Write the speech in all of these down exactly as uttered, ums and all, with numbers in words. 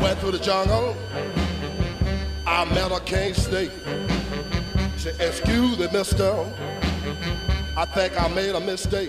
went through the jungle. I met a king snake. She said, excuse me, mister, I think I made a mistake.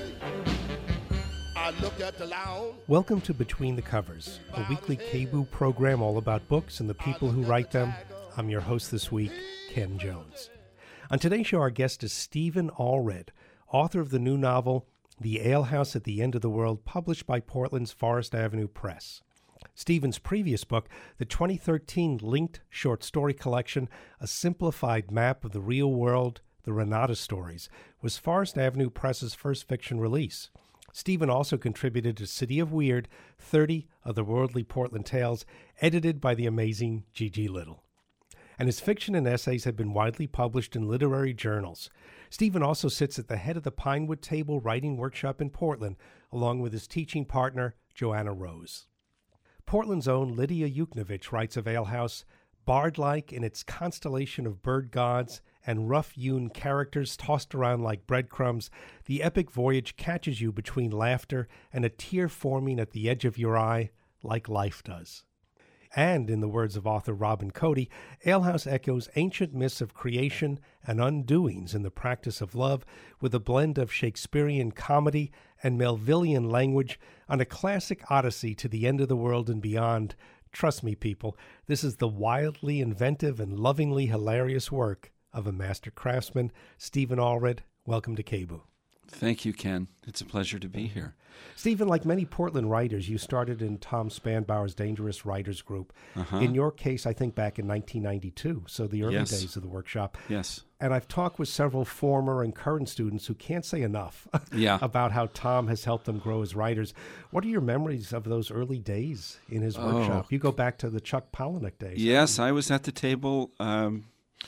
I looked at the lounge. Welcome to Between the Covers, a weekly K B O O program all about books and the people who write them. I'm your host this week, Ken Jones. On today's show, our guest is Stephen Allred, author of the new novel, The Alehouse at the End of the World, published by Portland's Forest Avenue Press. Stephen's previous book, the twenty thirteen linked short story collection, A Simplified Map of the Real World, The Renata Stories, was Forest Avenue Press's first fiction release. Stephen also contributed to City of Weird, thirty Otherworldly Portland Tales, edited by the amazing Gigi Little. And his fiction and essays have been widely published in literary journals. Stephen also sits at the head of the Pinewood Table Writing Workshop in Portland, along with his teaching partner, Joanna Rose. Portland's own Lydia Yuknavitch writes of Alehouse, bard-like in its constellation of bird gods and rough-hewn characters tossed around like breadcrumbs, the epic voyage catches you between laughter and a tear forming at the edge of your eye, like life does. And, in the words of author Robin Cody, Alehouse echoes ancient myths of creation and undoings in the practice of love with a blend of Shakespearean comedy and Melvillian language on a classic odyssey to the end of the world and beyond. Trust me, people, this is the wildly inventive and lovingly hilarious work of a master craftsman. Stephen Allred, welcome to K B O O. Thank you, Ken. It's a pleasure to be here. Stephen, like many Portland writers, you started in Tom Spanbauer's Dangerous Writers Group. Uh-huh. In your case, I think back in nineteen ninety-two, so the early Yes. days of the workshop. Yes. And I've talked with several former and current students who can't say enough Yeah. about how Tom has helped them grow as writers. What are your memories of those early days in his Oh. workshop? You go back to the Chuck Palahniuk days. Yes, I was at the table um,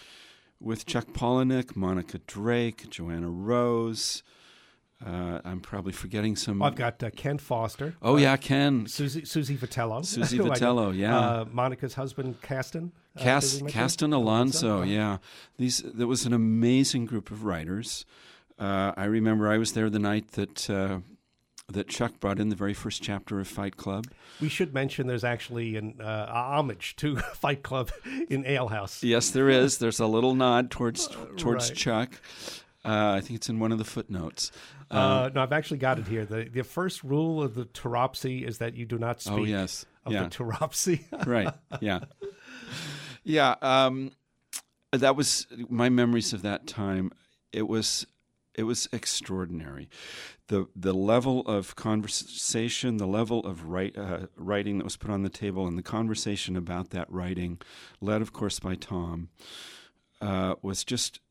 with Chuck Palahniuk, Monica Drake, Joanna Rose. Uh, I'm probably forgetting some. I've got uh, Ken Foster. Oh, uh, yeah, Ken. Susie, Susie Vitello. Susie who I know. Vitello, yeah. Uh, Monica's husband, Caston. uh, Cas- did we mention? Caston Alonso, Uh, yeah. These There was an amazing group of writers. Uh, I remember I was there the night that uh, that Chuck brought in the very first chapter of Fight Club. We should mention there's actually an uh, homage to Fight Club in Alehouse. Yes, there is. There's a little nod towards towards Right. Chuck. Uh, I think it's in one of the footnotes. Um, Uh, no, I've actually got it here. The the first rule of the Turopsy is that you do not speak oh, yes. of Yeah. the Turopsy. Right. Yeah. Yeah. Um, that was my memories of that time. It was it was extraordinary. The the level of conversation, the level of write, uh, writing that was put on the table, and the conversation about that writing, led, of course, by Tom, uh, was just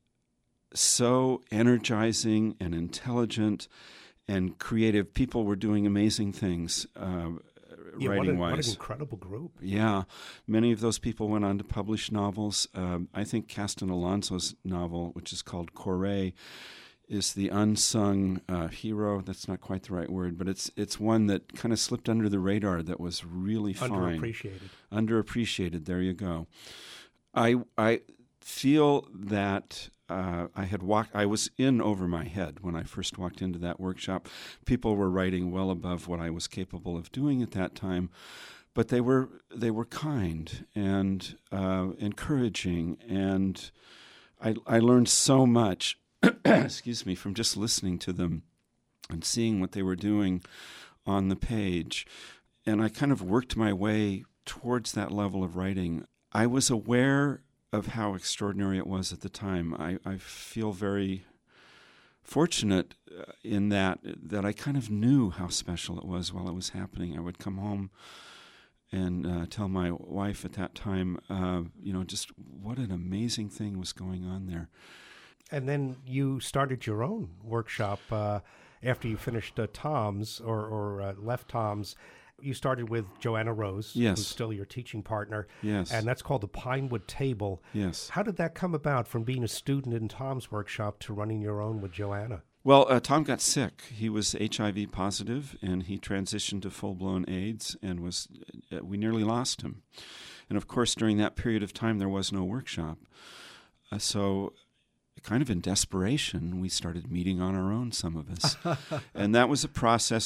so energizing and intelligent and creative. People were doing amazing things uh, Yeah, what, a, writing-wise. what an incredible group. Yeah, many of those people went on to publish novels. Um, I think Caston Alonso's novel, which is called Corre, is the unsung uh, hero. That's not quite the right word, but it's it's one that kind of slipped under the radar that was really fine. Underappreciated. Underappreciated, there you go. I, I feel that uh, I had walked, I was in over my head when I first walked into that workshop. People were writing well above what I was capable of doing at that time, but they were they were kind and uh, encouraging, and I, I learned so much, excuse me, from just listening to them and seeing what they were doing on the page. And I kind of worked my way towards that level of writing. I was aware of how extraordinary it was at the time. I, I feel very fortunate uh, in that that I kind of knew how special it was while it was happening. I would come home and uh, tell my wife at that time, uh, you know, just what an amazing thing was going on there. And then you started your own workshop uh, after you finished uh, Tom's or, or uh, left Tom's. You started with Joanna Rose, Yes. who's still your teaching partner. Yes. And that's called the Pinewood Table. Yes. How did that come about from being a student in Tom's workshop to running your own with Joanna? Well, uh, Tom got sick. He was H I V positive, and he transitioned to full-blown AIDS, and was uh, we nearly lost him. And, of course, during that period of time, there was no workshop. Uh, so kind of in desperation, we started meeting on our own, some of us. And that was a process that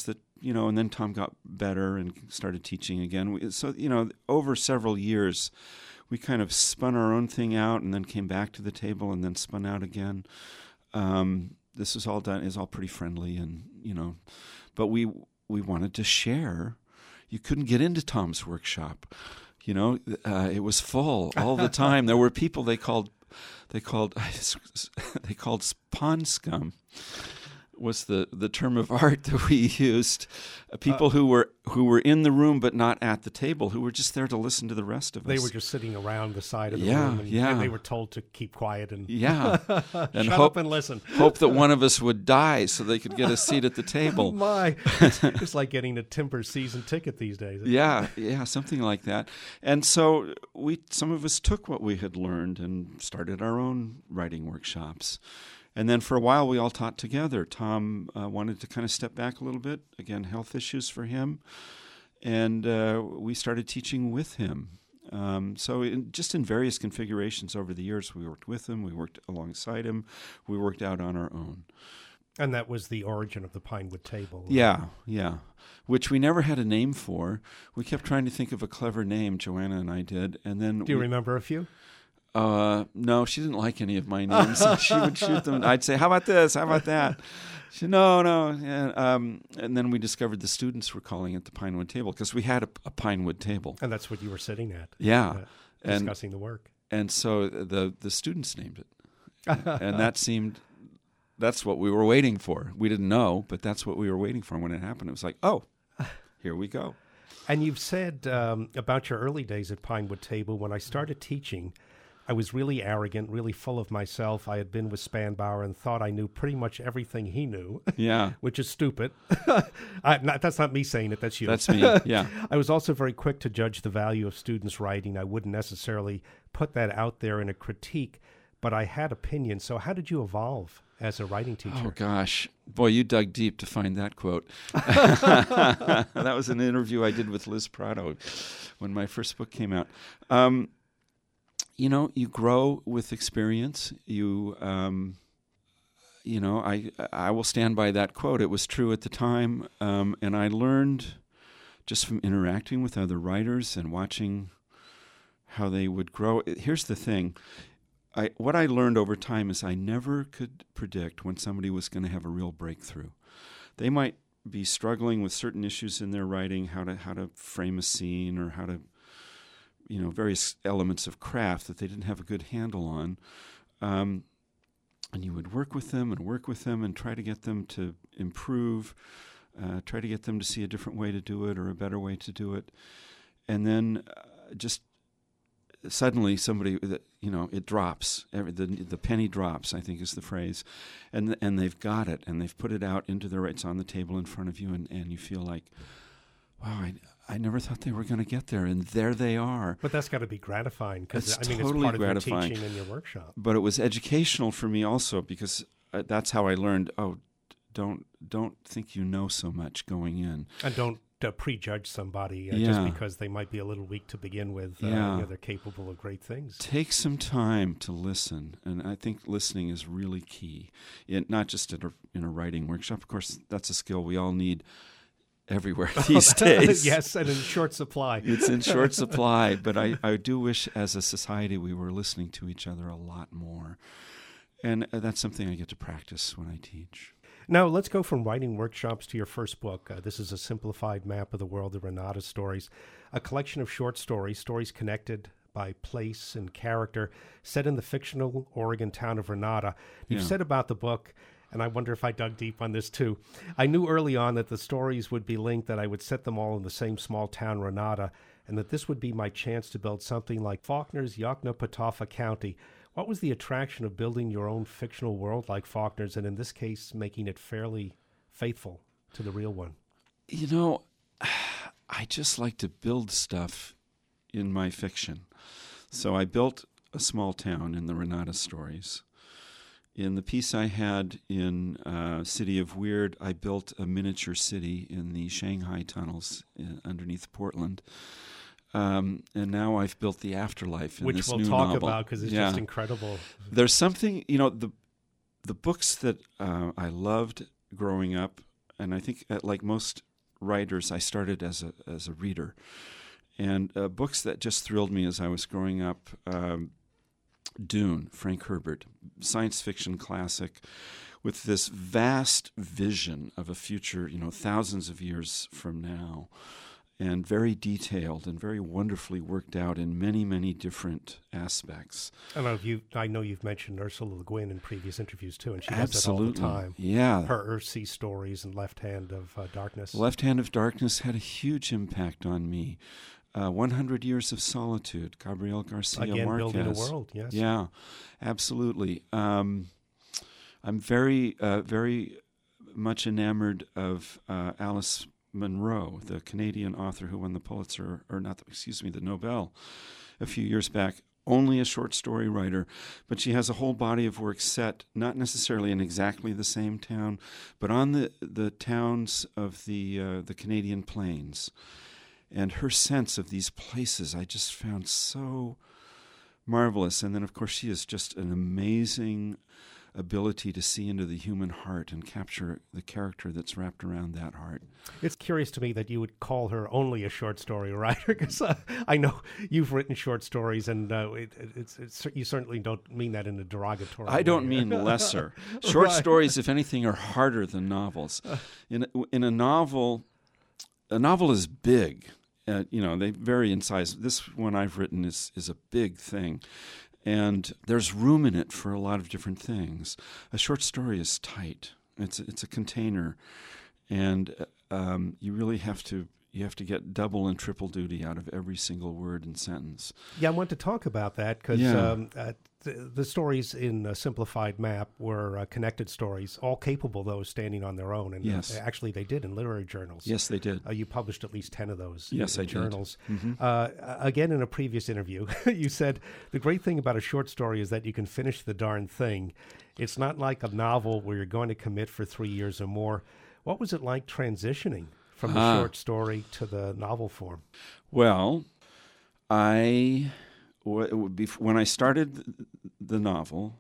you know, and then Tom got better and started teaching again. We, so, you know, over several years, we kind of spun our own thing out and then came back to the table and then spun out again. Um, this is all done, is all pretty friendly and, you know, but we we wanted to share. You couldn't get into Tom's workshop. You know, uh, it was full all the time. There were people they called, they called, they called pond scum. Was the, the term of art that we used. Uh, people uh, who were who were in the room but not at the table, who were just there to listen to the rest of us. They were just sitting around the side of the yeah, room, and, yeah. and they were told to keep quiet and yeah, and shut hope, up and listen. Hope that one of us would die so they could get a seat at the table. Oh my, it's, it's like getting a Timber season ticket these days. Yeah, yeah, something like that. And so we, some of us took what we had learned and started our own writing workshops. And then for a while, we all taught together. Tom uh, wanted to kind of step back a little bit. Again, health issues for him. And uh, we started teaching with him. Um, so in, just in various configurations over the years, we worked with him, we worked alongside him, we worked out on our own. And that was the origin of the Pinewood Table. Yeah, yeah, which we never had a name for. We kept trying to think of a clever name, Joanna and I did. And then Do you we, remember a few? Uh, no, she didn't like any of my names. She would shoot them. I'd say, how about this? How about that? She said, no, no. And, um, and then we discovered the students were calling it the Pinewood Table because we had a, a Pinewood Table. And that's what you were sitting at. Yeah. Uh, discussing and, the work. And so the, the students named it. And that seemed, that's what we were waiting for. We didn't know, but that's what we were waiting for. When it happened, it was like, oh, here we go. And you've said um, about your early days at Pinewood Table, when I started teaching, I was really arrogant, really full of myself. I had been with Spanbauer and thought I knew pretty much everything he knew. Yeah. Which is stupid. I, not, that's not me saying it, that's you. That's me, yeah. I was also very quick to judge the value of students' writing. I wouldn't necessarily put that out there in a critique, but I had opinions. So how did you evolve as a writing teacher? Oh, gosh. Boy, you dug deep to find that quote. That was an interview I did with Liz Prado when my first book came out. Um You know, you grow with experience. You, um, you know, I I will stand by that quote. It was true at the time, um, and I learned just from interacting with other writers and watching how they would grow. Here's the thing: I what I learned over time is I never could predict when somebody was going to have a real breakthrough. They might be struggling with certain issues in their writing, how to how to frame a scene or how to, you know, various elements of craft that they didn't have a good handle on. Um, and you would work with them and work with them and try to get them to improve, uh, try to get them to see a different way to do it or a better way to do it. And then uh, just suddenly somebody, you know, it drops. Every, the, the penny drops, I think is the phrase. And and they've got it and they've put it out into the, it's on the table in front of you and, and you feel like, wow, I, I never thought they were going to get there, and there they are. But that's got to be gratifying because I mean, totally it's part gratifying. of your teaching in your workshop. But it was educational for me also because uh, that's how I learned. Oh, don't don't think you know so much going in, and don't uh, prejudge somebody uh, yeah. just because they might be a little weak to begin with. Uh, yeah. you know, they're capable of great things. Take some time to listen, and I think listening is really key. It, not just in a, in a writing workshop. Of course, that's a skill we all need everywhere these days. Yes, and in short supply. It's in short supply, but I, I do wish as a society we were listening to each other a lot more. And that's something I get to practice when I teach. Now, let's go from writing workshops to your first book. Uh, this is a simplified map of the world of Renata stories, a collection of short stories, stories connected by place and character, set in the fictional Oregon town of Renata. You've Yeah. said about the book, and I wonder if I dug deep on this too. I knew early on that the stories would be linked, that I would set them all in the same small town, Renata, and that this would be my chance to build something like Faulkner's Yoknapatawpha County. What was the attraction of building your own fictional world like Faulkner's, and in this case, making it fairly faithful to the real one? You know, I just like to build stuff in my fiction. So I built a small town in the Renata stories. In the piece I had in uh, City of Weird, I built a miniature city in the Shanghai tunnels uh, underneath Portland. Um, and now I've built the afterlife in Which this we'll new talk novel. about because it's Yeah. just incredible. There's something, you know, the the books that uh, I loved growing up, and I think uh, like most writers, I started as a as a reader. And uh, books that just thrilled me as I was growing up, um, Dune, Frank Herbert, science fiction classic, with this vast vision of a future, you know, thousands of years from now, and very detailed and very wonderfully worked out in many, many different aspects. I know you. I know you've mentioned Ursula Le Guin in previous interviews too, and she Absolutely. does that all the time. Yeah, her Earthsea stories and Left Hand of uh, Darkness. Left Hand of Darkness had a huge impact on me. Uh, one hundred Years of Solitude, Gabriel Garcia Again, Marquez. building a world, yes. Yeah, absolutely. Um, I'm very, uh, very much enamored of uh, Alice Munro, the Canadian author who won the Pulitzer, or not, the, excuse me, the Nobel a few years back. Only a short story writer, but she has a whole body of work set, not necessarily in exactly the same town, but on the, the towns of the uh, the Canadian plains. And her sense of these places I just found so marvelous. And then, of course, she is just an amazing ability to see into the human heart and capture the character that's wrapped around that heart. It's curious to me that you would call her only a short story writer, because uh, I know you've written short stories, and uh, it, it's, it's, you certainly don't mean that in a derogatory way. I don't mean lesser. Short Right. stories, if anything, are harder than novels. In a, in a novel, a novel is big. Uh, you know, they vary in size. This one I've written is is a big thing. And there's room in it for a lot of different things. A short story is tight. It's it's a container, and um, you really have to you have to get double and triple duty out of every single word and sentence. Yeah, I want to talk about that because Yeah. um, uh, the, the stories in a simplified map were uh, connected stories, all capable, though, of standing on their own. And Yes. uh, actually, they did in literary journals. Yes, they did. Uh, you published at least ten of those Yes, in I did. journals. Mhm. Uh, again, in a previous interview, you said, the great thing about a short story is that you can finish the darn thing. It's not like a novel where you're going to commit for three years or more. What was it like transitioning from the Ah. short story to the novel form? Well, I w- w- bef- when I started th- the novel,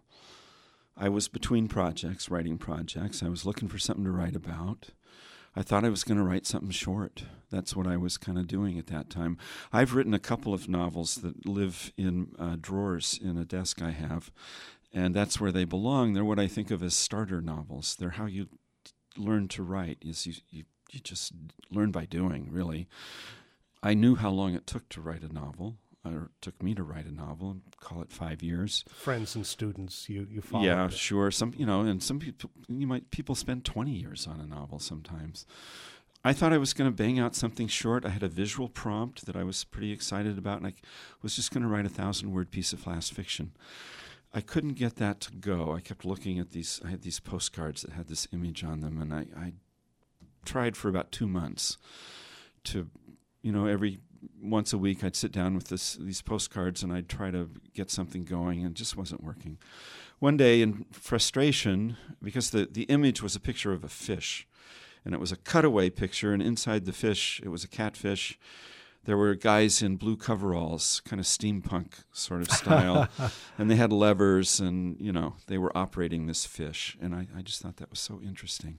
I was between projects, writing projects. I was looking for something to write about. I thought I was going to write something short. That's what I was kind of doing at that time. I've written a couple of novels that live in uh, drawers in a desk I have, and that's where they belong. They're what I think of as starter novels. They're how you t- learn to write. Is you, you you just learn by doing, really. I knew how long it took to write a novel, or it took me to write a novel, call it five years. Friends and students, you, you followed. Yeah, it. sure. Some, you know, and some people, you might people spend twenty years on a novel sometimes. I thought I was going to bang out something short. I had a visual prompt that I was pretty excited about, and I was just going to write a thousand-word piece of fast fiction. I couldn't get that to go. I kept looking at these. I had these postcards that had this image on them, and I, I tried for about two months to, you know, every once a week I'd sit down with this these postcards and I'd try to get something going, and it just wasn't working. One day, in frustration, because the, the image was a picture of a fish, and it was a cutaway picture, and inside the fish, it was a catfish. There were guys in blue coveralls, kind of steampunk sort of style, and they had levers, and, you know, they were operating this fish, and I, I just thought that was so interesting.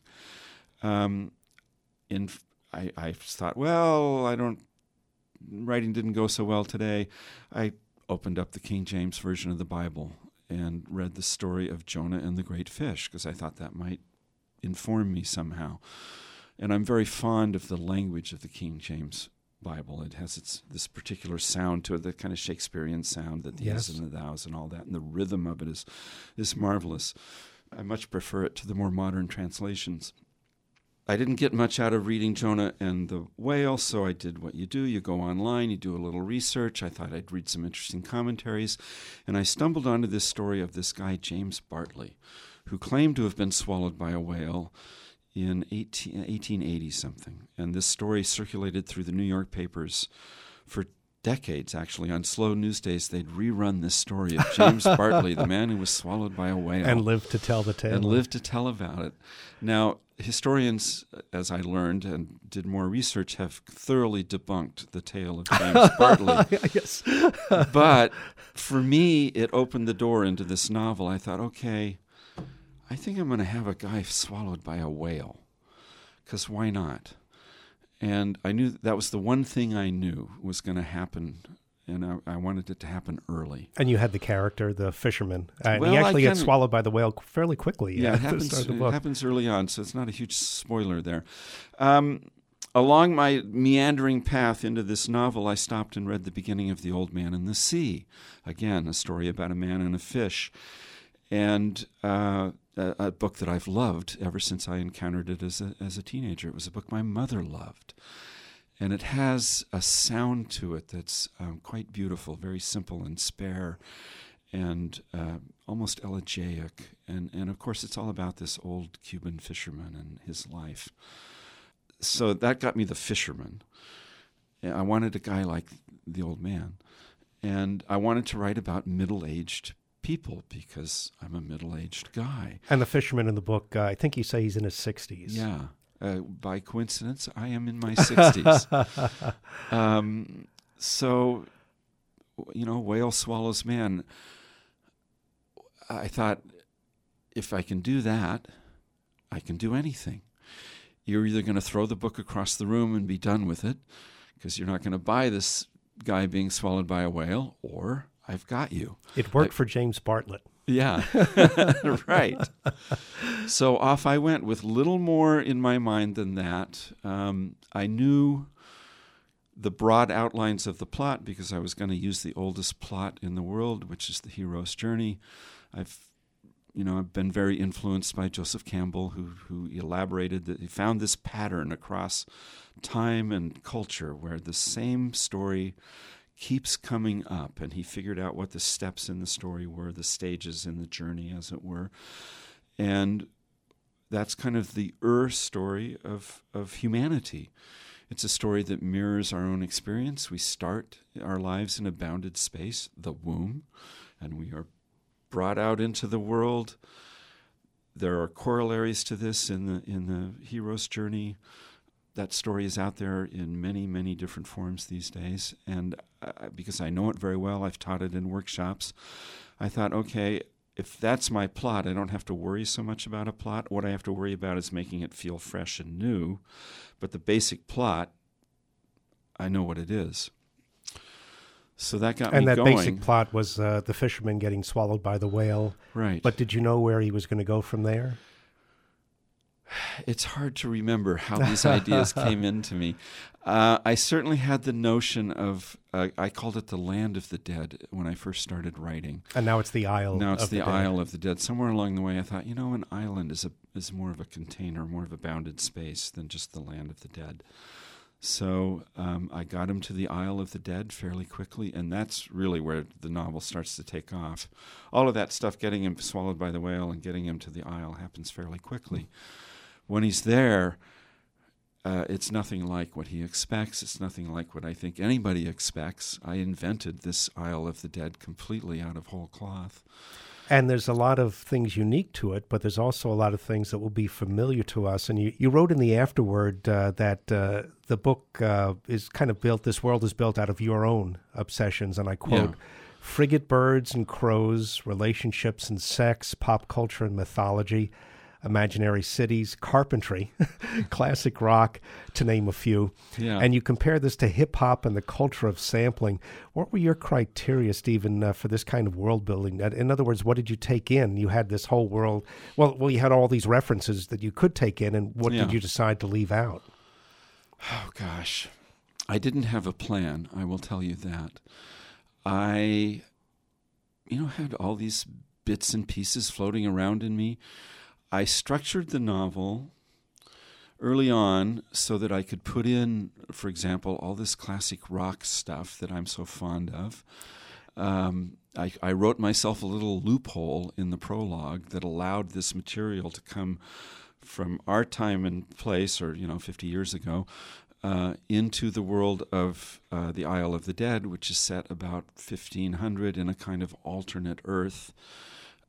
Um, in I, I thought, well, I don't, writing didn't go so well today. I opened up the King James Version of the Bible and read the story of Jonah and the great fish, because I thought that might inform me somehow. And I'm very fond of the language of the King James Bible. It has its this particular sound to it, the kind of Shakespearean sound, that the Yes. is and the thous and all that, and the rhythm of it is is marvelous. I much prefer it to the more modern translations. I didn't get much out of reading Jonah and the Whale, so I did what you do. You go online, you do a little research. I thought I'd read some interesting commentaries, and I stumbled onto this story of this guy, James Bartley, who claimed to have been swallowed by a whale in eighteen eighty something. And this story circulated through the New York papers for decades, actually. On slow news days, they'd rerun this story of James Bartley, the man who was swallowed by a whale. And lived to tell the tale. And lived to tell about it. Now, historians, as I learned and did more research, have thoroughly debunked the tale of James Bartley. Yes. But for me, it opened the door into this novel. I thought, okay, I think I'm going to have a guy swallowed by a whale, because why not? And I knew that was the one thing I knew was going to happen, and I, I wanted it to happen early. And you had the character, the fisherman. Uh, Well, and he I actually gets kinda- swallowed by the whale fairly quickly. Yeah, uh, it at the happens, start of the it book. happens early on, so it's not a huge spoiler there. Um, along my meandering path into this novel, I stopped and read the beginning of The Old Man and the Sea. Again, a story about a man and a fish. And uh, a, a book that I've loved ever since I encountered it as a, as a teenager. It was a book my mother loved. And it has a sound to it that's um, quite beautiful, very simple and spare, and uh, almost elegiac. And, and of course, it's all about this old Cuban fisherman and his life. So that got me The Fisherman. I wanted a guy like The Old Man. And I wanted to write about middle-aged people because I'm a middle-aged guy. And the fisherman in the book, uh, I think you say he's in his sixties. Yeah. Uh, by coincidence, I am in my sixties. um, so, you know, whale swallows man. I thought, if I can do that, I can do anything. You're either going to throw the book across the room and be done with it, because you're not going to buy this guy being swallowed by a whale, or I've got you. It worked I, for James Bartlett. Yeah, right. So off I went with little more in my mind than that. Um, I knew the broad outlines of the plot because I was going to use the oldest plot in the world, which is the hero's journey. I've, you know, I've been very influenced by Joseph Campbell, who who elaborated that he found this pattern across time and culture where the same story keeps coming up, and he figured out what the steps in the story were, the stages in the journey, as it were. And that's kind of the Ur story of, of humanity. It's a story that mirrors our own experience. We start our lives in a bounded space, the womb, and we are brought out into the world. There are corollaries to this in the in the hero's journey. That story is out there in many, many different forms these days. And uh, because I know it very well, I've taught it in workshops. I thought, okay, if that's my plot, I don't have to worry so much about a plot. What I have to worry about is making it feel fresh and new. But the basic plot, I know what it is. So that got and me that going. basic plot was uh, the fisherman getting swallowed by the whale. Right. But did you know where he was going to go from there? It's hard to remember how these ideas came into me. Uh, I certainly had the notion of, uh, I called it the land of the dead when I first started writing. And now it's the Isle Now it's of the, the Dead. Isle of the Dead. Somewhere along the way I thought, you know, an island is a is more of a container, more of a bounded space than just the land of the dead. So um, I got him to the Isle of the Dead fairly quickly, and that's really where the novel starts to take off. All of that stuff, getting him swallowed by the whale and getting him to the Isle, happens fairly quickly. When he's there, uh, it's nothing like what he expects. It's nothing like what I think anybody expects. I invented this Isle of the Dead completely out of whole cloth. And there's a lot of things unique to it, but there's also a lot of things that will be familiar to us. And you, you wrote in the afterword uh, that uh, the book uh, is kind of built, this world is built out of your own obsessions. And I quote, Yeah. frigate birds and crows, relationships and sex, pop culture and mythology, imaginary cities, carpentry, classic rock, to name a few. Yeah. And you compare this to hip-hop and the culture of sampling. What were your criteria, Stephen, uh, for this kind of world building? In other words, what did you take in? You had this whole world. Well, well, you had all these references that you could take in, and what Yeah. did you decide to leave out? Oh, gosh. I didn't have a plan, I will tell you that. I, you know, had all these bits and pieces floating around in me. I structured the novel early on so that I could put in, for example, all this classic rock stuff that I'm so fond of. Um, I, I wrote myself a little loophole in the prologue that allowed this material to come from our time and place, or, you know, fifty years ago, uh, into the world of uh, the Isle of the Dead, which is set about fifteen hundred in a kind of alternate Earth,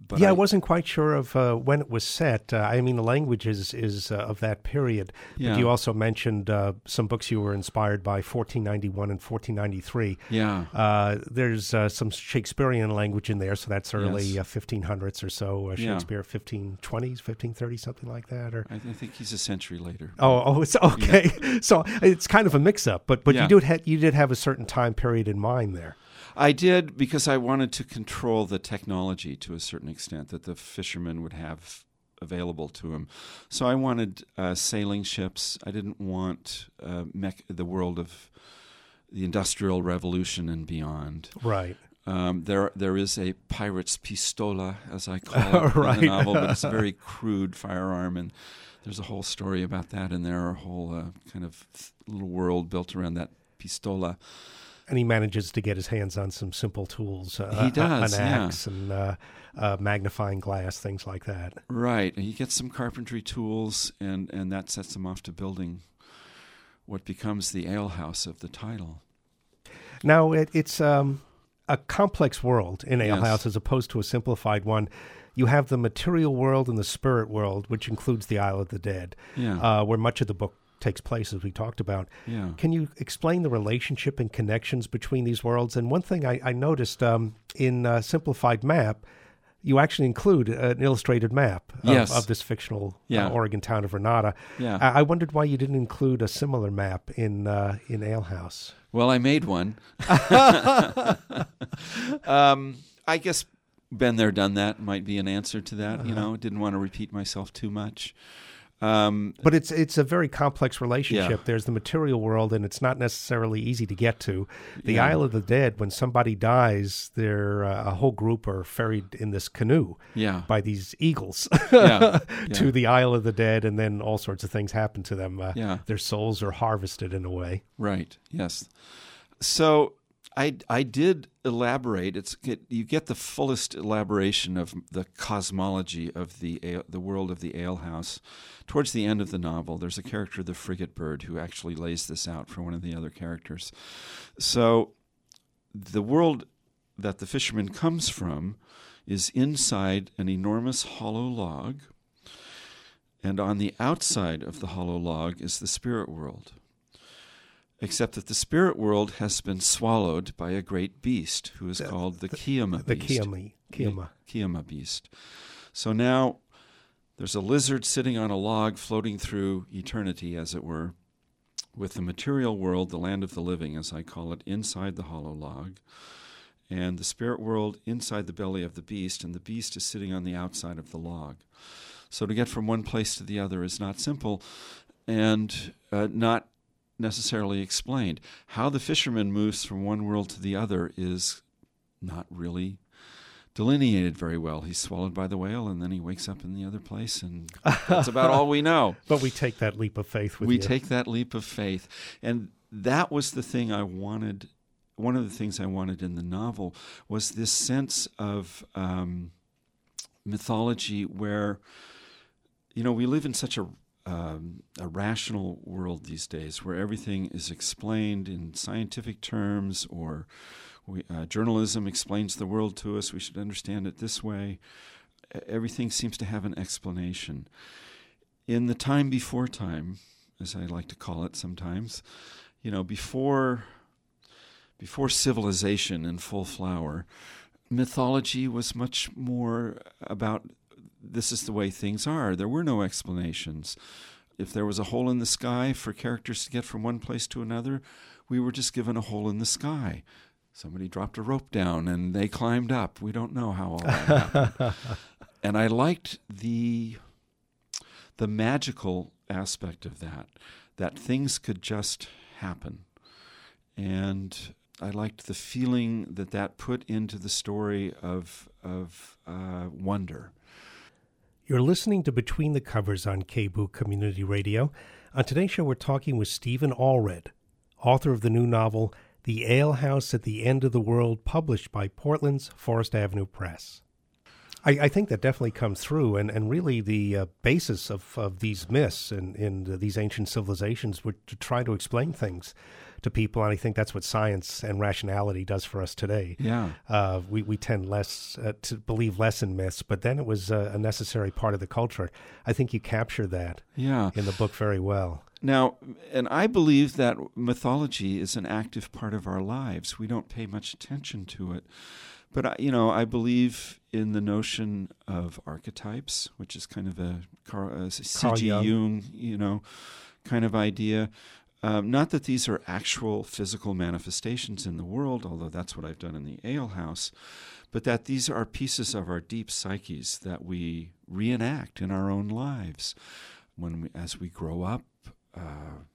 but yeah, I, I wasn't quite sure of uh, when it was set. Uh, I mean, the language is, is uh, of that period. Yeah. But you also mentioned uh, some books you were inspired by, fourteen ninety-one and fourteen ninety-three. Yeah. Uh, there's uh, some Shakespearean language in there, so that's early Yes. uh, fifteen hundreds or so. Uh, Yeah. Shakespeare, fifteen twenties, fifteen thirties, something like that. Or I, I think he's a century later. Oh, oh, it's okay. So it's kind of a mix-up, but but Yeah. you did ha- you did have a certain time period in mind there. I did because I wanted to control the technology to a certain extent that the fishermen would have available to him. So I wanted uh, sailing ships. I didn't want uh, mech- the world of the Industrial Revolution and beyond. Right. Um, there, there is a pirate's pistola, as I call it, Right. in the novel, but it's a very crude firearm, and there's a whole story about that, and there are a whole uh, kind of th- little world built around that pistola. And he manages to get his hands on some simple tools. Uh, He does, an yeah. axe and uh, uh, magnifying glass, things like that. Right. And he gets some carpentry tools, and, and that sets him off to building what becomes the alehouse of the title. Now, it, it's um, a complex world in Ale Yes. House as opposed to a simplified one. You have the material world and the spirit world, which includes the Isle of the Dead, Yeah. uh, where much of the book takes place, as we talked about. Yeah. Can you explain the relationship and connections between these worlds? And one thing I, I noticed um, in uh, Simplified Map, you actually include an illustrated map of, Yes. of this fictional Yeah. uh, Oregon town of Renata. Yeah. I, I wondered why you didn't include a similar map in uh, in Ale House. Well, I made one. um, I guess been there, done that might be an answer to that. Uh-huh. You know, didn't want to repeat myself too much. Um, But it's it's a very complex relationship. Yeah. There's the material world, and it's not necessarily easy to get to. The Yeah. Isle of the Dead, when somebody dies, they're, uh, a whole group are ferried in this canoe yeah. by these eagles Yeah. to Yeah. the Isle of the Dead, and then all sorts of things happen to them. Uh, Yeah. Their souls are harvested in a way. Right. Yes. So I I did elaborate. It's it, you get the fullest elaboration of the cosmology of the ale, the world of the alehouse towards the end of the novel. There's a character, the frigate bird, who actually lays this out for one of the other characters. So the world that the fisherman comes from is inside an enormous hollow log, and on the outside of the hollow log is the spirit world. Except that the spirit world has been swallowed by a great beast who is The- called the Kiama The beast. Kiama. Kiama. Kiama beast. So now there's a lizard sitting on a log floating through eternity, as it were, with the material world, the land of the living, as I call it, inside the hollow log, and the spirit world inside the belly of the beast, and the beast is sitting on the outside of the log. So to get from one place to the other is not simple and uh, not necessarily explained. How the fisherman moves from one world to the other is not really delineated very well. He's swallowed by the whale, and then he wakes up in the other place, and that's about all we know. But we take that leap of faith with we you. take that leap of faith. And that was the thing I wanted. One of the things I wanted in the novel was this sense of um, mythology where, you know, we live in such a Um, a rational world these days where everything is explained in scientific terms, or we, uh, journalism explains the world to us. We should understand it this way. E- Everything seems to have an explanation. In the time before time, as I like to call it sometimes, you know, before before civilization in full flower, mythology was much more about this is the way things are. There were no explanations. If there was a hole in the sky for characters to get from one place to another, we were just given a hole in the sky. Somebody dropped a rope down and they climbed up. We don't know how all that happened. And I liked the the magical aspect of that, that things could just happen. And I liked the feeling that that put into the story of, of uh, wonder. You're listening to Between the Covers on K B O O Community Radio. On today's show, we're talking with Stephen Allred, author of the new novel, The Ale House at the End of the World, published by Portland's Forest Avenue Press. I, I think that definitely comes through, and, and really the uh, basis of, of these myths and in, in these ancient civilizations were to try to explain things to people, and I think that's what science and rationality does for us today. Yeah. Uh, we, we tend less uh, to believe less in myths, but then it was uh, a necessary part of the culture. I think you capture that yeah. in the book very well. Now, and I believe that mythology is an active part of our lives. We don't pay much attention to it. But, I, you know, I believe in the notion of archetypes, which is kind of a, a C G Jung. Jung, you know, kind of idea. Um, not that these are actual physical manifestations in the world, although that's what I've done in the Ale House, but that these are pieces of our deep psyches that we reenact in our own lives. When we, as we grow up, uh,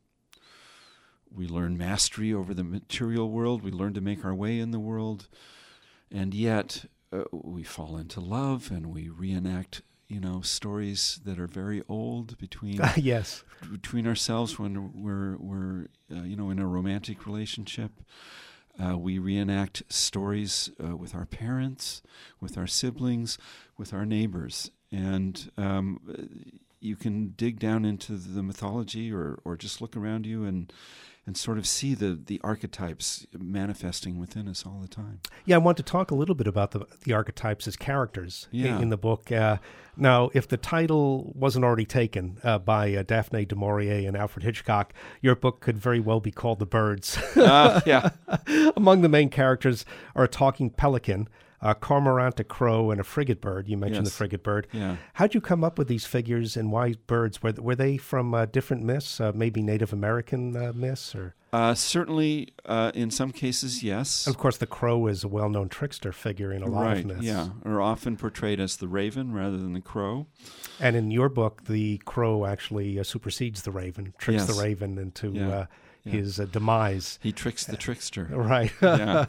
we learn mastery over the material world. We learn to make our way in the world. And yet uh, we fall into love and we reenact, you know, stories that are very old between uh, yes between ourselves when we're we're uh, you know in a romantic relationship. Uh, we reenact stories uh, with our parents, with our siblings, with our neighbors, and um, you can dig down into the mythology or or just look around you and. and sort of see the, the archetypes manifesting within us all the time. Yeah, I want to talk a little bit about the the archetypes as characters yeah. in, in the book. Uh, now, if the title wasn't already taken uh, by uh, Daphne du Maurier and Alfred Hitchcock, your book could very well be called The Birds. uh, yeah. Among the main characters are a talking pelican, a cormorant, a crow, and a frigate bird. You mentioned yes. the frigate bird. Yeah. How'd you come up with these figures and why birds? Were, were they from uh, different myths, uh, maybe Native American uh, myths? or? Uh, certainly, uh, in some cases, yes. And of course, the crow is a well-known trickster figure in a lot right, of myths. Yeah, or often portrayed as the raven rather than the crow. And in your book, the crow actually uh, supersedes the raven, tricks yes. the raven into yeah. uh, yeah. his uh, demise. He tricks the trickster. Right. yeah.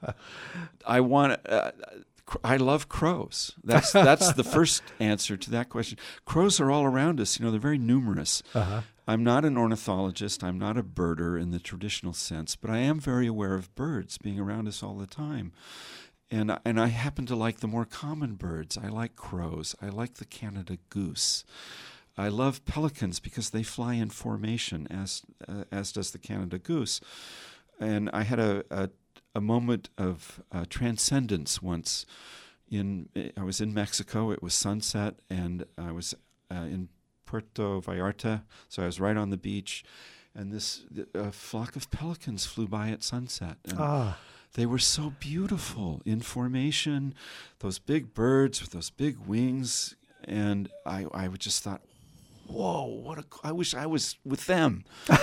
I want. Uh, I love crows. That's that's the first answer to that question. Crows are all around us. You know, they're very numerous. Uh-huh. I'm not an ornithologist. I'm not a birder in the traditional sense, but I am very aware of birds being around us all the time. And and I happen to like the more common birds. I like crows. I like the Canada goose. I love pelicans because they fly in formation, as uh, as does the Canada goose. And I had a, a a moment of uh, transcendence once. In I was in Mexico. It was sunset, and I was uh, in Puerto Vallarta, so I was right on the beach, and this a flock of pelicans flew by at sunset. And ah. They were so beautiful in formation, those big birds with those big wings, and I I just thought, whoa, what a, I wish I was with them.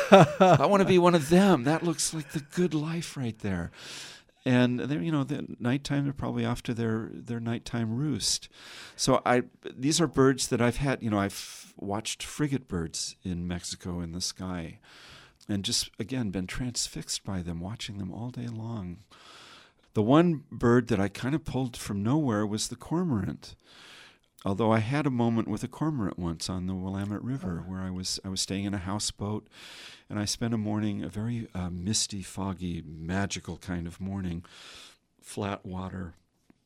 I want to be one of them. That looks like the good life right there. And they're, you know, the nighttime, they're probably off to their, their nighttime roost. So I, these are birds that I've had, you know, I've watched frigate birds in Mexico in the sky and just, again, been transfixed by them, watching them all day long. The one bird that I kind of pulled from nowhere was the cormorant. Although I had a moment with a cormorant once on the Willamette River, where I was I was staying in a houseboat, and I spent a morning, a very uh, misty, foggy, magical kind of morning, flat water,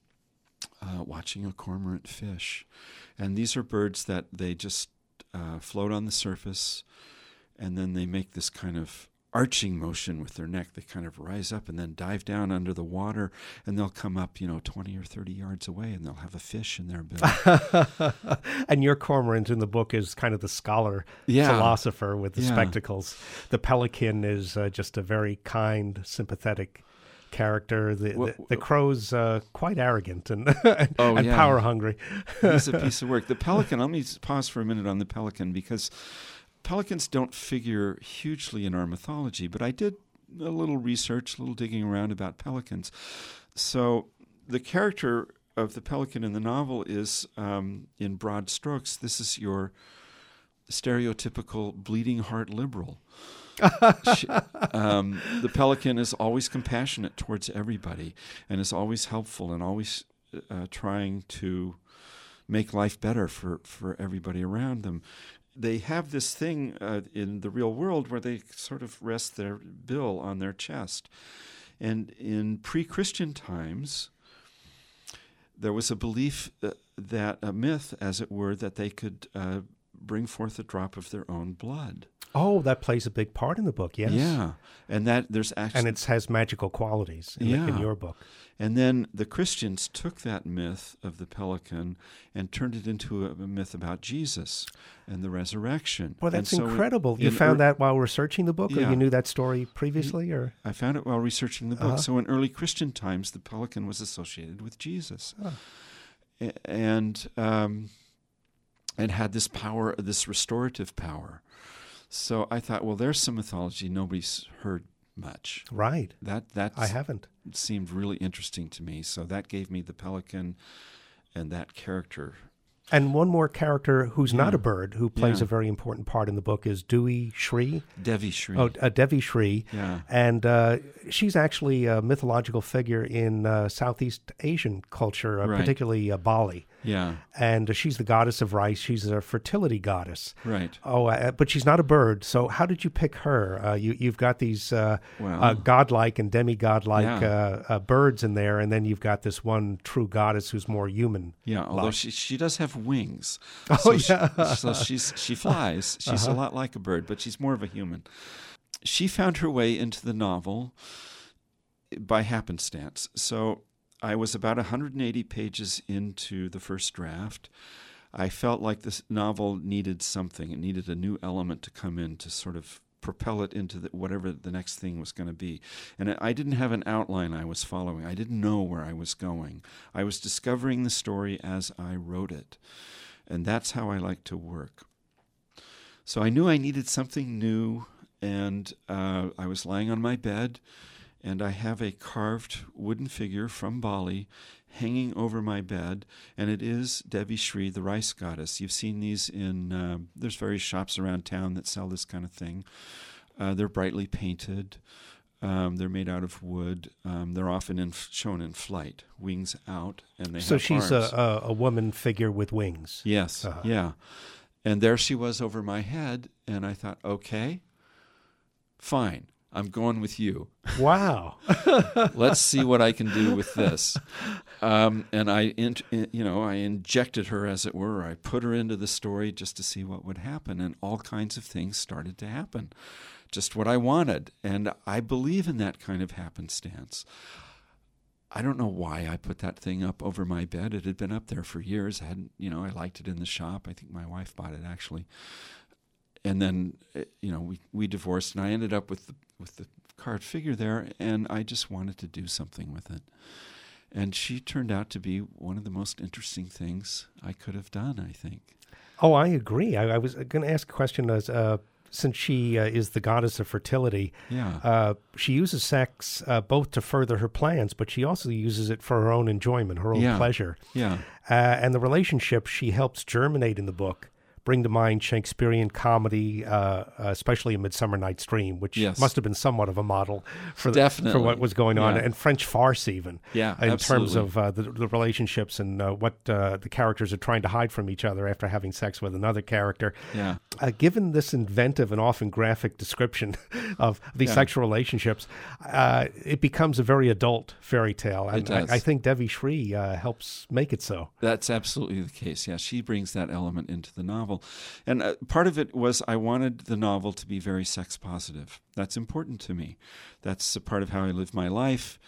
uh, watching a cormorant fish. And these are birds that they just uh, float on the surface, and then they make this kind of arching motion with their neck. They kind of rise up and then dive down under the water, and they'll come up, you know, twenty or thirty yards away, and they'll have a fish in their bill. And your cormorant in the book is kind of the scholar yeah. philosopher with the yeah. spectacles. The pelican is uh, just a very kind, sympathetic character. The well, the, the crow's uh, quite arrogant and and, oh, and yeah. power hungry. He's a piece of work. The pelican, let me pause for a minute on the pelican, because pelicans don't figure hugely in our mythology, but I did a little research, a little digging around about pelicans. So the character of the pelican in the novel is, um, in broad strokes, this is your stereotypical bleeding heart liberal. she, um, the pelican is always compassionate towards everybody and is always helpful and always uh, trying to make life better for, for everybody around them. They have this thing uh, in the real world where they sort of rest their bill on their chest. And in pre-Christian times, there was a belief uh, that a myth, as it were, that they could uh, bring forth a drop of their own blood. Oh, that plays a big part in the book, yes. Yeah, and that there's actually... And it has magical qualities in, yeah. the, in your book. And then the Christians took that myth of the pelican and turned it into a, a myth about Jesus and the resurrection. Well, that's so incredible. in, you in found er- that while researching the book, yeah. or you knew that story previously? Or I found it while researching the book. Uh-huh. So in early Christian times, the pelican was associated with Jesus. Oh. A- and um, and had this power, this restorative power. So I thought, well, there's some mythology nobody's heard much. Right. That that I haven't. seemed really interesting to me. So that gave me the pelican and that character. And one more character who's Yeah. not a bird, who plays Yeah. a very important part in the book, is Devi Shri. Devi Shri. Oh, uh, Devi Shri. Yeah. And uh, she's actually a mythological figure in uh, Southeast Asian culture, uh, Right. particularly uh, Bali. Yeah. And uh, she's the goddess of rice. She's a fertility goddess. Right. Oh, uh, but she's not a bird. So how did you pick her? Uh, you, you've got these uh, Well- uh, godlike and demigod-like Yeah. uh, uh, birds in there, and then you've got this one true goddess who's more human. Yeah, although she she does have wings. Oh, so yeah. She, so she's she flies. She's Uh-huh. a lot like a bird, but she's more of a human. She found her way into the novel by happenstance. So I was about one hundred eighty pages into the first draft. I felt like this novel needed something. It needed a new element to come in to sort of propel it into the, whatever the next thing was going to be. And I didn't have an outline I was following. I didn't know where I was going. I was discovering the story as I wrote it. And that's how I like to work. So I knew I needed something new, and uh, I was lying on my bed, and I have a carved wooden figure from Bali hanging over my bed, and it is Devi Shri, the rice goddess. You've seen these in, uh, there's various shops around town that sell this kind of thing. Uh, they're brightly painted. Um, they're made out of wood. Um, they're often in, shown in flight, wings out, and they So have she's arms. a, a, a woman figure with wings. Yes, Uh-huh. yeah. And there she was over my head, and I thought, okay, fine, I'm going with you. Wow. Let's see what I can do with this. Um, and I, in, in, you know, I injected her, as it were. I put her into the story just to see what would happen, and all kinds of things started to happen. Just what I wanted, and I believe in that kind of happenstance. I don't know why I put that thing up over my bed. It had been up there for years. I hadn't, you know, I liked it in the shop. I think my wife bought it actually. And then, you know, we, we divorced, and I ended up with the with the carved figure there, and I just wanted to do something with it. And she turned out to be one of the most interesting things I could have done, I think. Oh, I agree. I, I was going to ask a question as uh, since she uh, is the goddess of fertility, Yeah. uh, she uses sex uh, both to further her plans, but she also uses it for her own enjoyment, her own Yeah. pleasure. Yeah. Uh, and the relationship she helps germinate in the book bring to mind Shakespearean comedy, uh, especially A Midsummer Night's Dream, which Yes. must have been somewhat of a model for the, Definitely. for what was going on, Yeah. and French farce even, Yeah, in terms absolutely. of uh, the, the relationships and uh, what uh, the characters are trying to hide from each other after having sex with another character. Yeah. Uh, given this inventive and often graphic description of these Yeah. sexual relationships, uh, it becomes a very adult fairy tale. And It does. I, I think Devi Shri uh, helps make it so. That's absolutely the case. Yeah, she brings that element into the novel. And uh, part of it was I wanted the novel to be very sex positive. That's important to me. That's a part of how I live my life.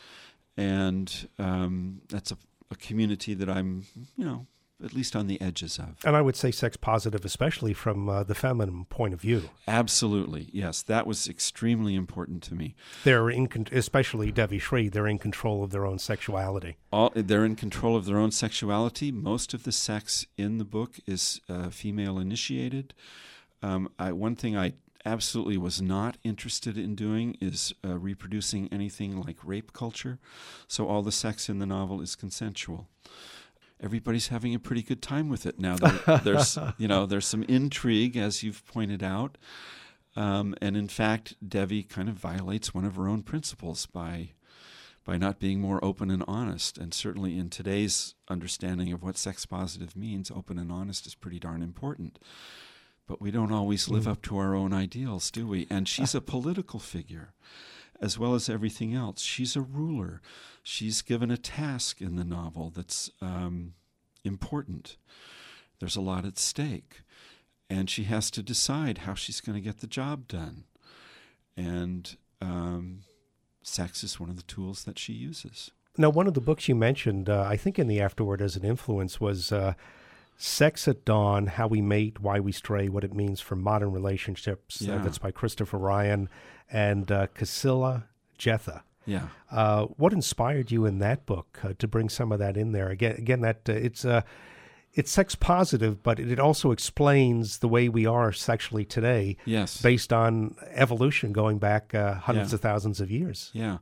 And um, that's a, a community that I'm, you know, at least on the edges of. And I would say sex positive, especially from uh, the feminine point of view. Absolutely. Yes, that was extremely important to me. They're in, con- especially Devi Shri, they're in control of their own sexuality. All, they're in control of their own sexuality. Most of the sex in the book is uh, female initiated. Um, I, one thing I absolutely was not interested in doing is uh, reproducing anything like rape culture. So all the sex in the novel is consensual. Everybody's having a pretty good time with it now. There, there's, you know, there's some intrigue, as you've pointed out. Um, and in fact, Devi kind of violates one of her own principles by by not being more open and honest. And certainly in today's understanding of what sex positive means, open and honest is pretty darn important. But we don't always live up to our own ideals, do we? And she's a political figure, as well as everything else. She's a ruler. She's given a task in the novel that's um, important. There's a lot at stake. And she has to decide how she's going to get the job done. And um, sex is one of the tools that she uses. Now, one of the books you mentioned, uh, I think in the afterword as an influence, was uh, Sex at Dawn, How We Mate, Why We Stray, What It Means for Modern Relationships. Yeah. Uh, that's by Christopher Ryan and uh, Casilla Jetha. Yeah. Uh, what inspired you in that book uh, to bring some of that in there? Again, again, that uh, it's uh, it's sex positive, but it also explains the way we are sexually today. Yes. Based on evolution going back uh, hundreds Yeah. of thousands of years. Yeah.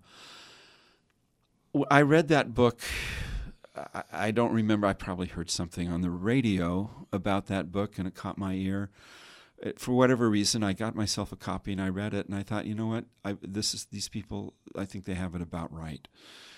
I read that book. I, I don't remember. I probably heard something on the radio about that book, and it caught my ear. It, for whatever reason, I got myself a copy, and I read it, and I thought, you know what? I, this is these people. I think they have it about right,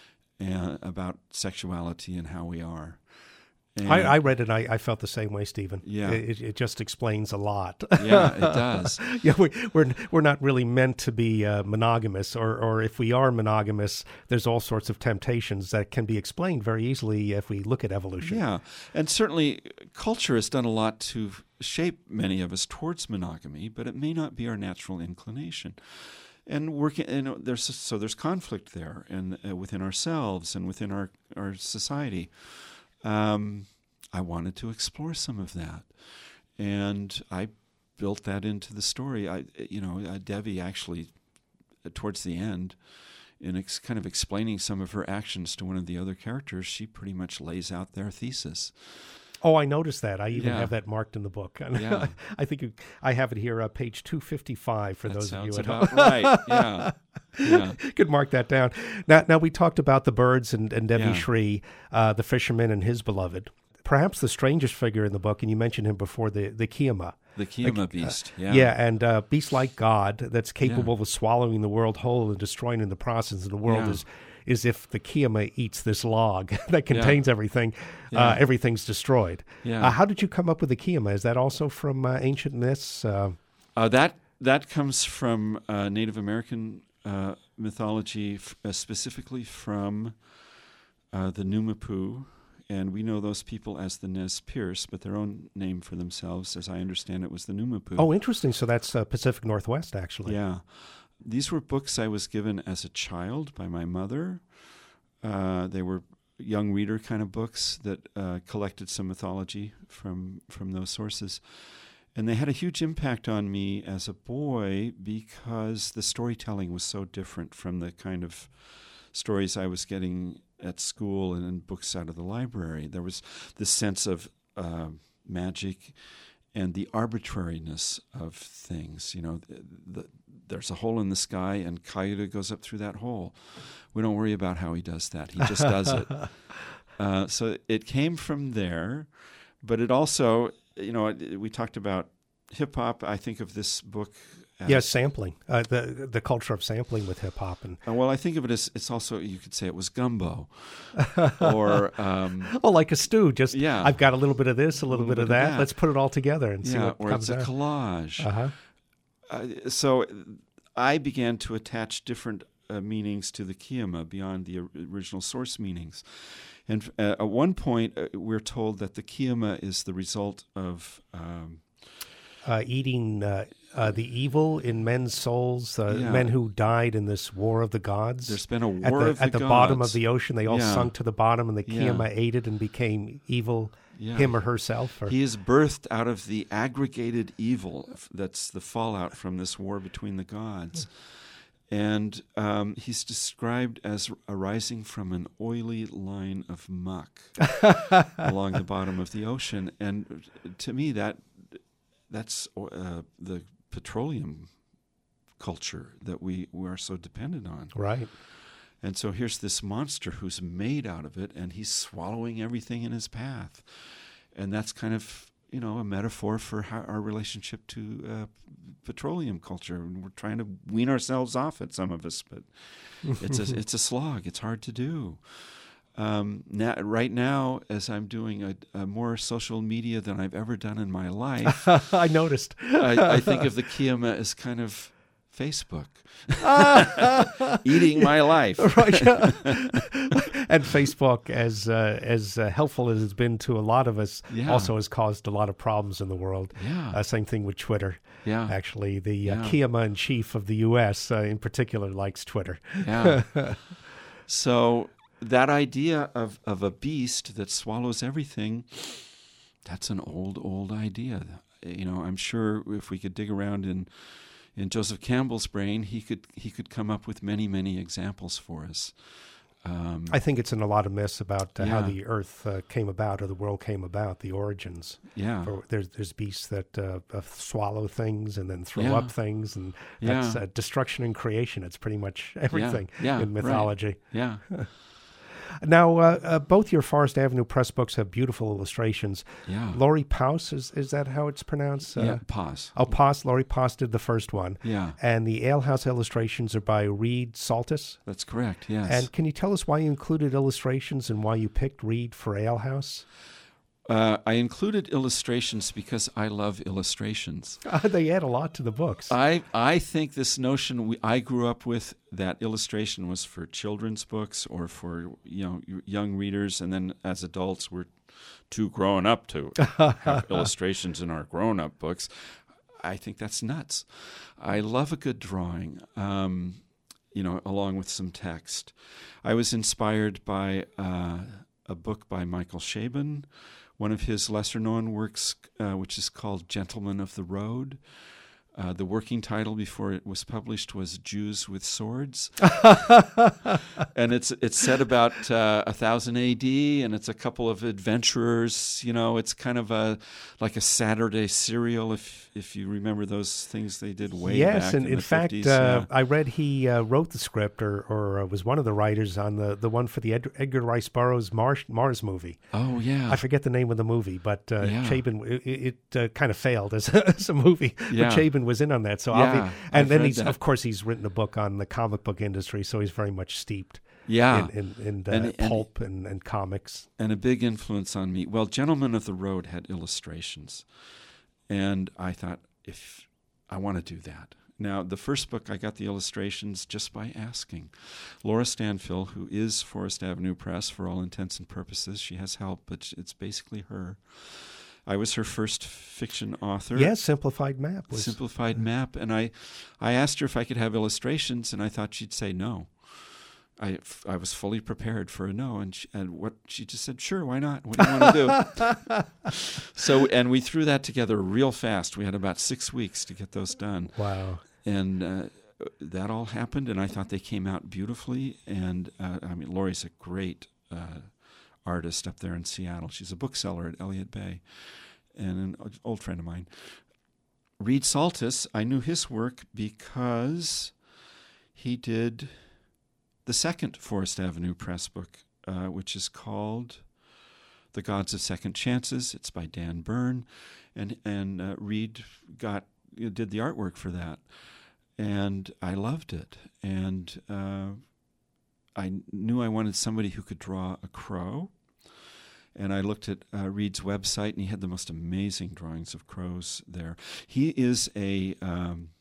and about sexuality and how we are. And I, I read it. And I, I felt the same way, Stephen. Yeah. it, it just explains a lot. Yeah, it does. Yeah, we, we're we're not really meant to be uh, monogamous, or or if we are monogamous, there's all sorts of temptations that can be explained very easily if we look at evolution. Yeah, and certainly culture has done a lot to shape many of us towards monogamy, but it may not be our natural inclination. And working, you know, there's so there's conflict there, and uh, within ourselves and within our our society. Um, I wanted to explore some of that, and I built that into the story. I, you know, uh, Devi actually, uh, towards the end, in ex- kind of explaining some of her actions to one of the other characters, she pretty much lays out their thesis. Oh, I noticed that. I even Yeah. have that marked in the book. Yeah. I think you, I have it here, uh, page two fifty-five for That those of you sounds at about home. right. Yeah, yeah. Could mark that down. Now, now we talked about the birds and, and Devi Yeah. Shri, uh, the fisherman and his beloved. Perhaps the strangest figure in the book, and you mentioned him before, the, the Kiyama. The Kiyama beast. Yeah, Yeah, and uh, beast like God that's capable of swallowing the world whole and destroying in the process. And the world Yeah. is, is if the Kiyama eats this log that contains everything, Yeah. uh, everything's destroyed. Yeah. Uh, how did you come up with the Kiyama? Is that also from uh, ancient myths? Uh, Uh, that that comes from uh, Native American uh, mythology, f- uh, specifically from uh, the Numapu, and we know those people as the Nez Perce, but their own name for themselves, as I understand it, was the Numapu. oh, interesting. So that's uh, Pacific Northwest, actually. Yeah. These were books I was given as a child by my mother. Uh, they were young reader kind of books that uh, collected some mythology from from those sources. And they had a huge impact on me as a boy because the storytelling was so different from the kind of stories I was getting at school and in books out of the library. There was this sense of uh, magic and the arbitrariness of things. You know, the, the, there's a hole in the sky and Cayuta goes up through that hole. We don't worry about how he does that. He just does it. Uh, so it came from there, but it also, you know, we talked about hip hop. I think of this book as, Yeah, sampling, uh, the the culture of sampling with hip hop. and uh, well, I think of it as, it's also, you could say it was gumbo. or, um, Oh, like a stew. Just, Yeah. I've got a little bit of this, a little, bit, of that. that. Let's put it all together and see yeah, what or comes it's a out. collage. Uh-huh. Uh, so I began to attach different uh, meanings to the Kiyama beyond the or- original source meanings. And uh, at one point, uh, we're told that the Kiyama is the result of... Um, Uh, eating uh, uh, the evil in men's souls, uh, Yeah. men who died in this war of the gods. There's been a at war the, of the At the bottom of gods. the ocean, they all Yeah. sunk to the bottom, and the Yeah. Kiyama ate it and became evil, Yeah. him or herself. Or, He is birthed out of the aggregated evil f- that's the fallout from this war between the gods. And um, he's described as arising from an oily line of muck along the bottom of the ocean. And to me, that that's uh, the petroleum culture that we, we are so dependent on. right. And so here's this monster who's made out of it, and he's swallowing everything in his path. And that's kind of, you know, a metaphor for how our relationship to uh, petroleum culture. And we're trying to wean ourselves off it, some of us, but it's a, it's a slog. It's hard to do. Um, now, right now, as I'm doing a, a more social media than I've ever done in my life, I noticed. I, I think of the Kiyama as kind of Facebook, eating my life. Right. And Facebook, as uh, as uh, helpful as it's been to a lot of us, Yeah. also has caused a lot of problems in the world. Yeah. Uh, same thing with Twitter. Yeah. Actually, the Yeah. uh, Kiyama-in-chief of the U S uh, in particular likes Twitter. Yeah. So that idea of, of a beast that swallows everything, that's an old, old idea. You know, I'm sure if we could dig around in in Joseph Campbell's brain, he could he could come up with many, many examples for us. Um, I think it's in a lot of myths about uh, how Yeah. the Earth uh, came about or the world came about, the origins. yeah. For, there's there's beasts that uh, uh, swallow things and then throw Yeah. up things, and that's Yeah. uh, destruction and creation. It's pretty much everything Yeah, in right. mythology. Yeah. Now, uh, uh, both your Forest Avenue Press books have beautiful illustrations. Yeah. Laurie Paus, is is that how it's pronounced? Uh, yeah. Pause. Oh, Paus. Laurie Paus did the first one. Yeah. And the Alehouse illustrations are by Reed Saltis. That's correct. Yes. And can you tell us why you included illustrations and why you picked Reed for Alehouse? Uh, I included illustrations because I love illustrations. Uh, they add a lot to the books. I I think this notion we, I grew up with, that illustration was for children's books or for you know young readers, and then as adults we're too grown up to have illustrations in our grown-up books. I think that's nuts. I love a good drawing, um, you know, along with some text. I was inspired by uh, a book by Michael Chabon, one of his lesser-known works, uh, which is called Gentlemen of the Road. Uh, the working title before it was published was Jews with Swords. And it's it's set about uh, one thousand A D, and it's a couple of adventurers. You know, it's kind of a like a Saturday serial, if if you remember those things they did way yes, back and in in the fact, fifties. uh, Yeah. I read he uh, wrote the script or, or uh, was one of the writers on the, the one for the Ed- Edgar Rice Burroughs Mars, Mars movie. Oh, yeah. I forget the name of the movie, but uh, Yeah. Chabon, it, it uh, kind of failed as a, as a movie. Yeah. But Chabon was in on that. So Yeah, obvi- I've and then read he's that. of course he's written a book on the comic book industry, so he's very much steeped Yeah. in in, in uh, And- and- pulp and, and comics. and a big influence on me. Well, Gentlemen of the Road had illustrations, and I thought, if I want to do that. Now, the first book, I got the illustrations just by asking. Laura Stanfill, who is Forest Avenue Press for all intents and purposes, she has help, but it's basically her. I was her first fiction author. Yes, Simplified Map was Simplified Map, and I, I asked her if I could have illustrations, and I thought she'd say no. I, I was fully prepared for a no, and she, and what she just said, sure, why not? What do you want to do? So, and we threw that together real fast. We had about six weeks to get those done, wow. and uh, that all happened. And I thought they came out beautifully. And uh, I mean, Laurie's a great uh, artist up there in Seattle. She's a bookseller at Elliott Bay, and an old friend of mine. Reed Saltis, I knew his work because he did the second Forest Avenue Press book, uh, which is called The Gods of Second Chances. It's by Dan Byrne, and and uh, Reed got did the artwork for that, and I loved it. And uh, I knew I wanted somebody who could draw a crow. And I looked at uh, Reed's website, and he had the most amazing drawings of crows there. He is a um,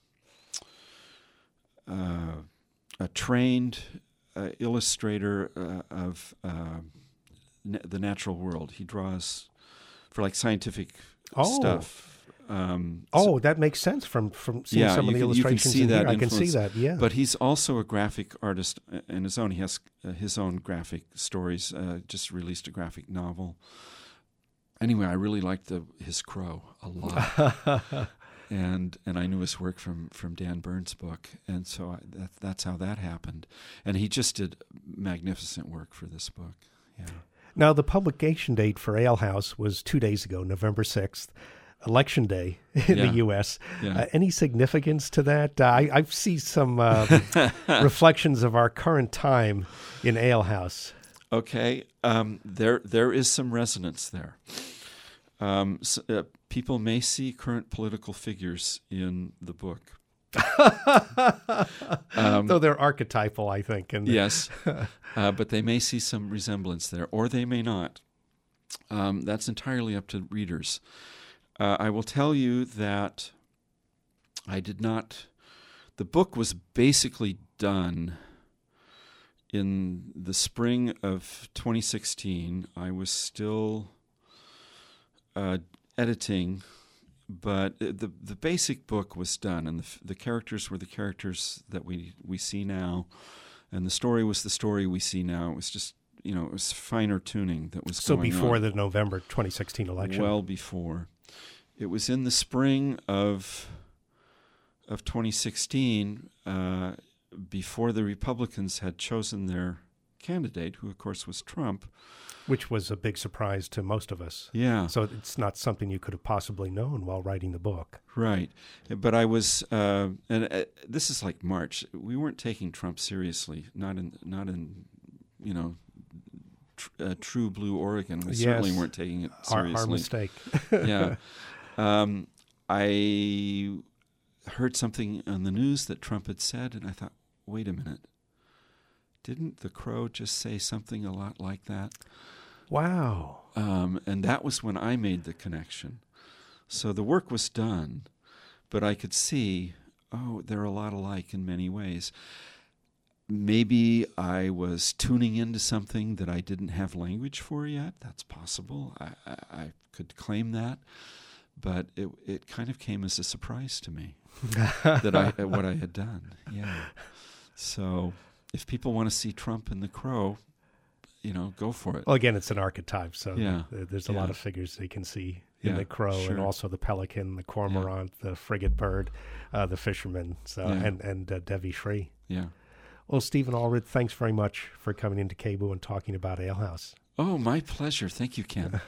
uh, a trained uh, illustrator uh, of uh, na- the natural world. He draws for like scientific Oh. stuff. Um, Oh, that makes sense from, from seeing Yeah, some you of the can- you can illustrations see in that here. I can see influence. that, yeah. But he's also a graphic artist in his own. He has uh, his own graphic stories. Uh, just released a graphic novel. Anyway, I really liked the, his crow a lot, and and I knew his work from, from Dan Byrne's book, and so I, that, that's how that happened. And he just did magnificent work for this book. Yeah. Now, the publication date for Alehouse was two days ago, November sixth. Election day in Yeah. the U S Yeah. Uh, any significance to that? Uh, I, I see some um, reflections of our current time in Alehouse. Okay, um, there there is some resonance there. Um, s uh, people may see current political figures in the book. um, Though they're archetypal, I think. And yes, uh, but they may see some resemblance there, or they may not. Um, that's entirely up to readers. Uh, I will tell you that I did not. The book was basically done in the spring of twenty sixteen, I was still uh, editing, but the the basic book was done, and the the characters were the characters that we we see now, and the story was the story we see now. It was just, you know, it was finer tuning that was So going before on. the November twenty sixteen election? Well before. It was in the spring of of twenty sixteen, uh, before the Republicans had chosen their candidate, who of course was Trump. Which was a big surprise to most of us. Yeah. So it's not something you could have possibly known while writing the book. Right. But I was, uh, and uh, this is like March. We weren't taking Trump seriously, not in, not in, you know, tr- uh, true blue Oregon. We Yes. certainly weren't taking it Our, seriously. our mistake. Yeah. Um, I heard something on the news that Trump had said, and I thought, wait a minute. Didn't the Crow just say something a lot like that? Wow. Um, and that was when I made the connection. So the work was done, but I could see, oh, they're a lot alike in many ways. Maybe I was tuning into something that I didn't have language for yet. That's possible. I, I, I could claim that. But it it kind of came as a surprise to me that I what I had done. Yeah. So if people want to see Trump and the Crow, you know, go for it. Well, again, it's an archetype, so Yeah. th- there's a Yeah. lot of figures they can see in Yeah, the crow, sure. and also the pelican, the cormorant, the frigate bird, uh, the fisherman, so Yeah. and and uh, Devi Shree. Yeah. Well, Stephen Allred, thanks very much for coming into K B U and talking about Ale House. Oh, my pleasure. Thank you, Ken.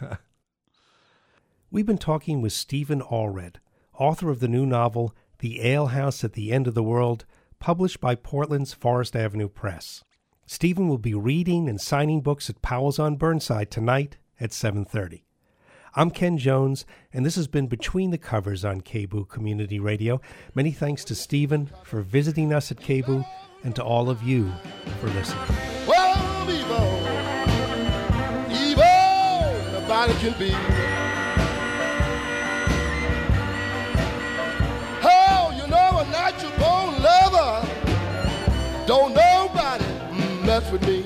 We've been talking with Stephen Allred, author of the new novel The Ale House at the End of the World, published by Portland's Forest Avenue Press. Stephen will be reading and signing books at Powell's on Burnside tonight at seven thirty. I'm Ken Jones, and this has been Between the Covers on K B U Community Radio. Many thanks to Stephen for visiting us at K B U, and to all of you for listening. Well, evil, evil, nobody can be. Oh, you know, a natural born lover, don't nobody mess with me.